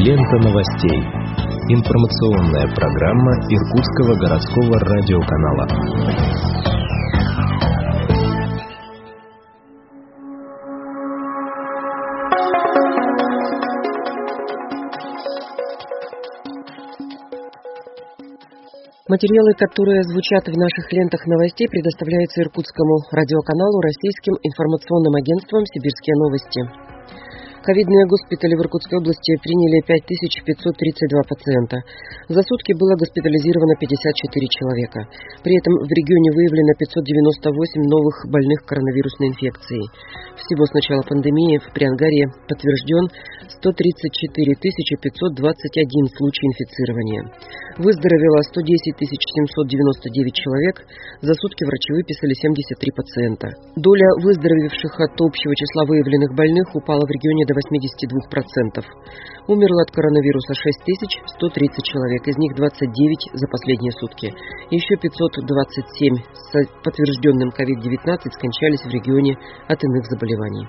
Лента новостей. Информационная программа Иркутского городского радиоканала. Материалы, которые звучат в наших лентах новостей, предоставляются Иркутскому радиоканалу российским информационным агентством «Сибирские новости». Ковидные госпитали в Иркутской области приняли 5532 пациента. За сутки было госпитализировано 54 человека. При этом в регионе выявлено 598 новых больных коронавирусной инфекцией. Всего с начала пандемии в Приангарье подтвержден 134 521 случай инфицирования. Выздоровело 110 799 человек. За сутки врачи выписали 73 пациента. Доля выздоровевших от общего числа выявленных больных упала в регионе до 82%. Умерло от коронавируса 6130 человек, из них 29 за последние сутки. Еще 527 с подтвержденным COVID-19 скончались в регионе от иных заболеваний.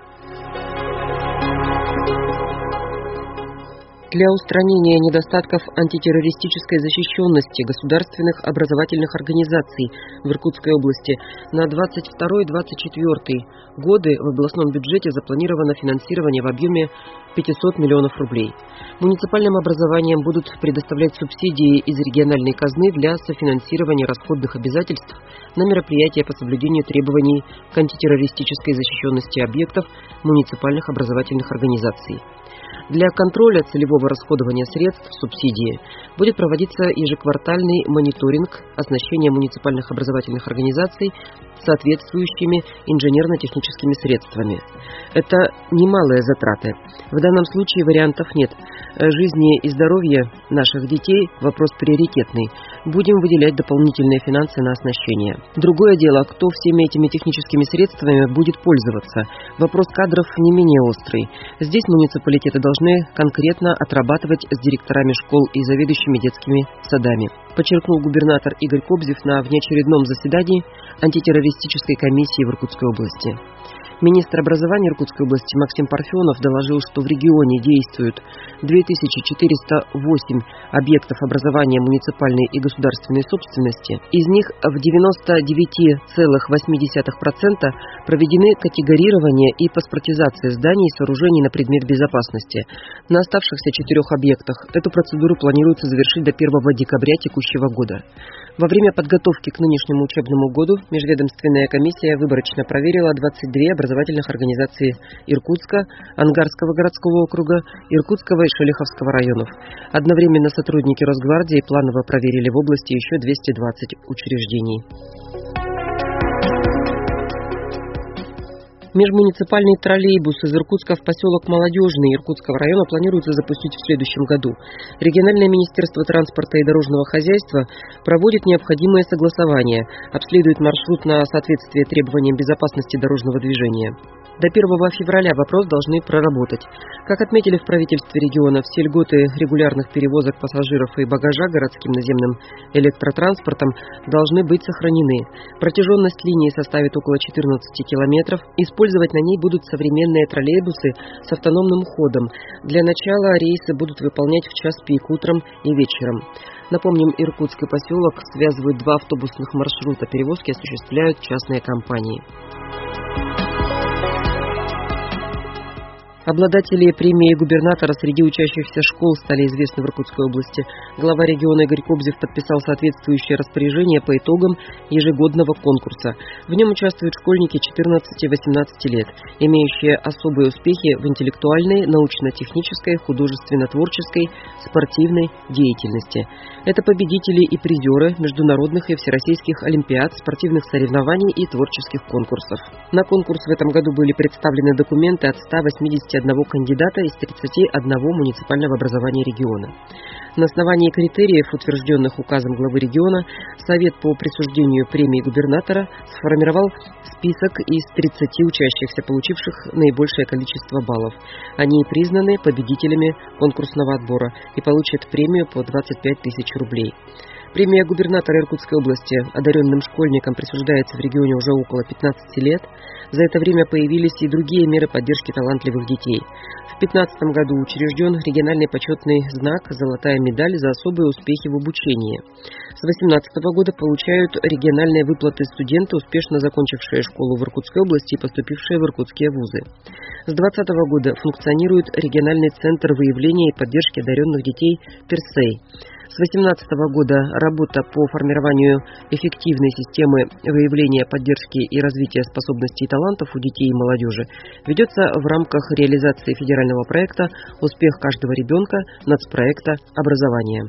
Для устранения недостатков антитеррористической защищенности государственных образовательных организаций в Иркутской области на 2022-2024 годы в областном бюджете запланировано финансирование в объеме 500 миллионов рублей. Муниципальным образованиям будут предоставлять субсидии из региональной казны для софинансирования расходных обязательств на мероприятия по соблюдению требований к антитеррористической защищенности объектов муниципальных образовательных организаций. Для контроля целевого расходования средств субсидии будет проводиться ежеквартальный мониторинг оснащения муниципальных образовательных организаций соответствующими инженерно-техническими средствами. Это немалые затраты. В данном случае вариантов нет. Жизни и здоровье наших детей – вопрос приоритетный. Будем выделять дополнительные финансы на оснащение. Другое дело, кто всеми этими техническими средствами будет пользоваться. Вопрос кадров не менее острый. Здесь муниципалитеты должны конкретно отрабатывать с директорами школ и заведующими детскими садами, подчеркнул губернатор Игорь Кобзев на внеочередном заседании антитеррористической комиссии в Иркутской области. Министр образования Иркутской области Максим Парфенов доложил, что в регионе действуют 2408 объектов образования муниципальной и государственной собственности. Из них в 99,8% проведены категорирование и паспортизация зданий и сооружений на предмет безопасности. На оставшихся 4 объектах эту процедуру планируется завершить до 1 декабря текущего года. Во время подготовки к нынешнему учебному году межведомственная комиссия выборочно проверила 22 образовательных организации Иркутска, Ангарского городского округа, Иркутского и Шелиховского районов. Одновременно сотрудники Росгвардии планово проверили в области еще 220 учреждений. Межмуниципальный троллейбус из Иркутска в поселок Молодежный Иркутского района планируется запустить в следующем году. Региональное министерство транспорта и дорожного хозяйства проводит необходимые согласования, обследует маршрут на соответствие требованиям безопасности дорожного движения. До 1 февраля вопрос должны проработать. Как отметили в правительстве региона, все льготы регулярных перевозок пассажиров и багажа городским наземным электротранспортом должны быть сохранены. Протяженность линии составит около 14 километров. Использовать на ней будут современные троллейбусы с автономным ходом. Для начала рейсы будут выполнять в час пик утром и вечером. Напомним, Иркутский поселок связывают 2 автобусных маршрута. Перевозки осуществляют частные компании. Обладатели премии губернатора среди учащихся школ стали известны в Иркутской области. Глава региона Игорь Кобзев подписал соответствующее распоряжение по итогам ежегодного конкурса. В нем участвуют школьники 14-18 лет, имеющие особые успехи в интеллектуальной, научно-технической, художественно-творческой, спортивной деятельности. Это победители и призеры международных и всероссийских олимпиад, спортивных соревнований и творческих конкурсов. На конкурс в этом году были представлены документы от 181 кандидата из 31 муниципального образования региона. На основании критериев, утвержденных указом главы региона, Совет по присуждению премии губернатора сформировал список из 30 учащихся, получивших наибольшее количество баллов. Они признаны победителями конкурсного отбора и получат премию по 25 тысяч рублей. Премия губернатора Иркутской области одаренным школьникам присуждается в регионе уже около 15 лет. За это время появились и другие меры поддержки талантливых детей. В 2015 году учрежден региональный почетный знак «Золотая медаль» за особые успехи в обучении. С 2018 года получают региональные выплаты студенты, успешно закончившие школу в Иркутской области и поступившие в иркутские вузы. С 2020 года функционирует региональный центр выявления и поддержки одаренных детей «Персей». С 2018 года работа по формированию эффективной системы выявления, поддержки и развития способностей и талантов у детей и молодежи ведется в рамках реализации федерального проекта «Успех каждого ребенка» нацпроекта «Образование».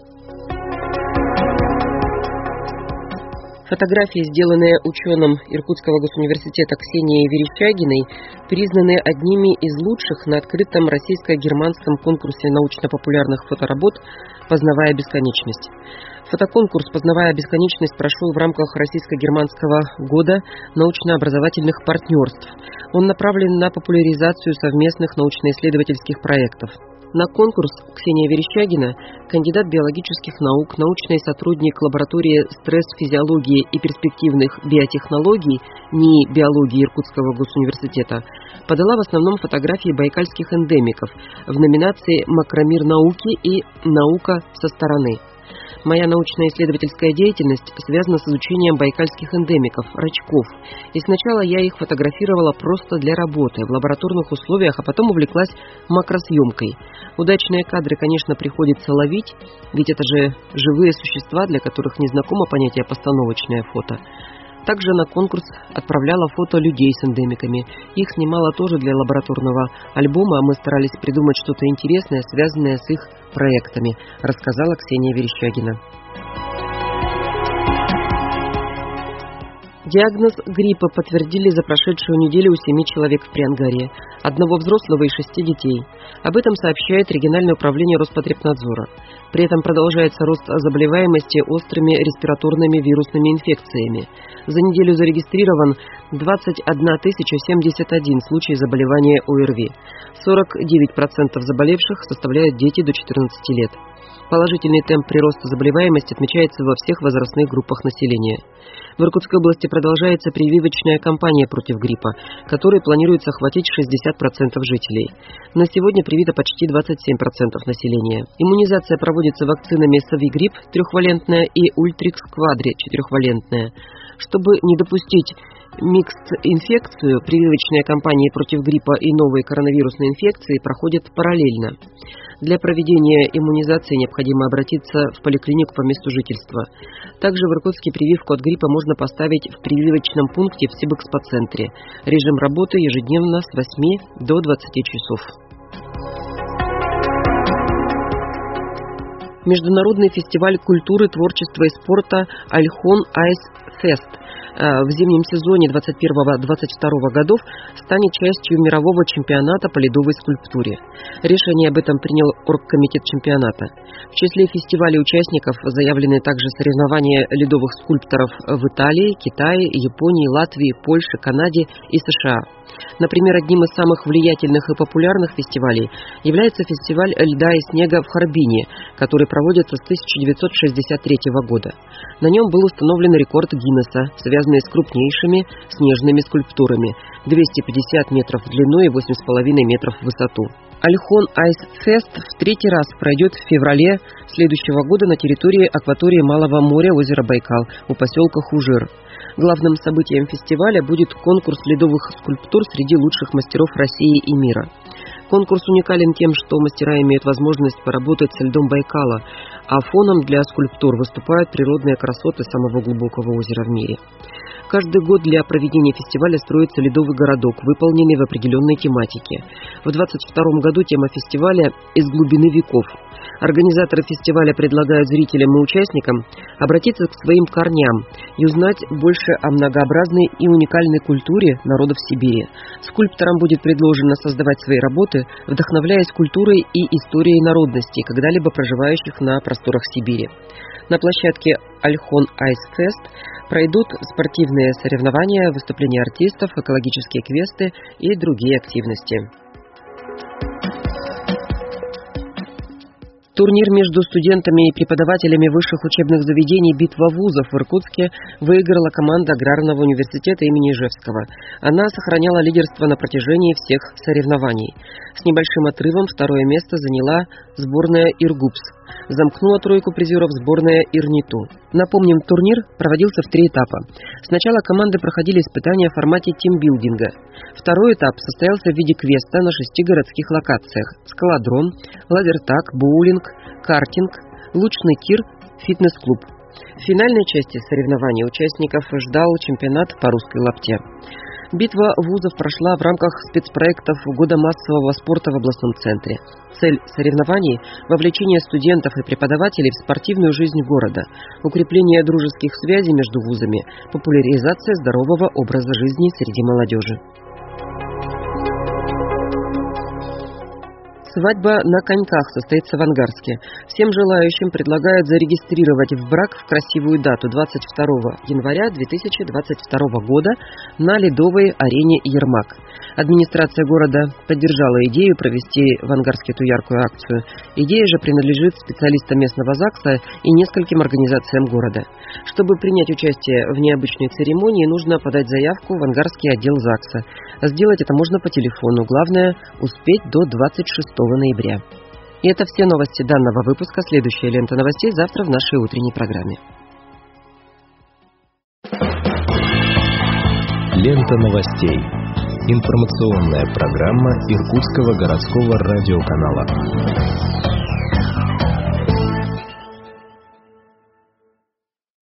Фотографии, сделанные ученым Иркутского госуниверситета Ксенией Верещагиной, признаны одними из лучших на открытом российско-германском конкурсе научно-популярных фоторабот «Познавая бесконечность». Фотоконкурс «Познавая бесконечность» прошел в рамках Российско-германского года научно-образовательных партнерств. Он направлен на популяризацию совместных научно-исследовательских проектов. На конкурс Ксения Верещагина, кандидат биологических наук, научный сотрудник лаборатории стресс-физиологии и перспективных биотехнологий НИИ биологии Иркутского госуниверситета, подала в основном фотографии байкальских эндемиков в номинации «Макромир науки» и «Наука со стороны». Моя научно-исследовательская деятельность связана с изучением байкальских эндемиков, рачков. И сначала я их фотографировала просто для работы, в лабораторных условиях, а потом увлеклась макросъемкой. Удачные кадры, конечно, приходится ловить, ведь это же живые существа, для которых не знакомо понятие «постановочное фото». Также на конкурс отправляла фото людей с эндемиками. Их снимала тоже для лабораторного альбома, а мы старались придумать что-то интересное, связанное с их проектами, рассказала Ксения Верещагина. Диагноз гриппа подтвердили за прошедшую неделю у 7 человек в Приангарье, одного взрослого и 6 детей. Об этом сообщает региональное управление Роспотребнадзора. При этом продолжается рост заболеваемости острыми респираторными вирусными инфекциями. За неделю зарегистрирован 21 071 случай заболевания ОРВИ. 49% заболевших составляют дети до 14 лет. Положительный темп прироста заболеваемости отмечается во всех возрастных группах населения. В Иркутской области продолжается прививочная кампания против гриппа, которой планируется охватить 60% жителей. На сегодня привито почти 27% населения. Иммунизация проводится вакцинами Совигрипп трехвалентная и Ультрикс Квадри четырехвалентная. Чтобы не допустить микст-инфекцию, прививочные кампании против гриппа и новой коронавирусной инфекции проходят параллельно. Для проведения иммунизации необходимо обратиться в поликлинику по месту жительства. Также в Иркутске прививку от гриппа можно поставить в прививочном пункте в Сибэкспоцентре. Режим работы ежедневно с 8 до 20 часов. Международный фестиваль культуры, творчества и спорта «Альхон Айс Фест» в зимнем сезоне 2021-2022 годов станет частью мирового чемпионата по ледовой скульптуре. Решение об этом принял оргкомитет чемпионата. В числе фестиваля участников заявлены также соревнования ледовых скульпторов в Италии, Китае, Японии, Латвии, Польше, Канаде и США. Например, одним из самых влиятельных и популярных фестивалей является фестиваль льда и снега в Харбине, который проводится с 1963 года. На нем был установлен рекорд Гиннесса, связанный с крупнейшими снежными скульптурами – 250 метров в длину и 8,5 метров в высоту. Альхон Айс Фест в третий раз пройдет в феврале следующего года на территории акватории Малого моря озера Байкал у поселка Хужир. Главным событием фестиваля будет конкурс ледовых скульптур среди лучших мастеров России и мира. Конкурс уникален тем, что мастера имеют возможность поработать со льдом Байкала, а фоном для скульптур выступают природные красоты самого глубокого озера в мире. Каждый год для проведения фестиваля строится ледовый городок, выполненный в определенной тематике. В 2022 году тема фестиваля «Из глубины веков». Организаторы фестиваля предлагают зрителям и участникам обратиться к своим корням и узнать больше о многообразной и уникальной культуре народов Сибири. Скульпторам будет предложено создавать свои работы, вдохновляясь культурой и историей народностей, когда-либо проживающих на просторах Сибири. На площадке Альхон Айс Фест пройдут спортивные соревнования, выступления артистов, экологические квесты и другие активности. Турнир между студентами и преподавателями высших учебных заведений «Битва вузов» в Иркутске выиграла команда Аграрного университета имени Ижевского. Она сохраняла лидерство на протяжении всех соревнований. С небольшим отрывом второе место заняла сборная Иргупс. Замкнула тройку призеров сборная Ирниту. Напомним, турнир проводился в 3 этапа. Сначала команды проходили испытания в формате тимбилдинга. Второй этап состоялся в виде квеста на 6 городских локациях: скалодром, лазертаг, боулинг, картинг, лучный тир, фитнес-клуб. В финальной части соревнований участников ждал чемпионат по русской лапте. Битва вузов прошла в рамках спецпроектов Года массового спорта в областном центре. Цель соревнований – вовлечение студентов и преподавателей в спортивную жизнь города, укрепление дружеских связей между вузами, популяризация здорового образа жизни среди молодежи. Свадьба на коньках состоится в Ангарске. Всем желающим предлагают зарегистрировать в брак в красивую дату 22 января 2022 года на ледовой арене «Ермак». Администрация города поддержала идею провести в Ангарске эту яркую акцию. Идея же принадлежит специалистам местного ЗАГСа и нескольким организациям города. Чтобы принять участие в необычной церемонии, нужно подать заявку в Ангарский отдел ЗАГСа. Сделать это можно по телефону. Главное – успеть до 26 ноября. И это все новости данного выпуска. Следующая лента новостей завтра в нашей утренней программе. Лента новостей. Информационная программа Иркутского городского радиоканала.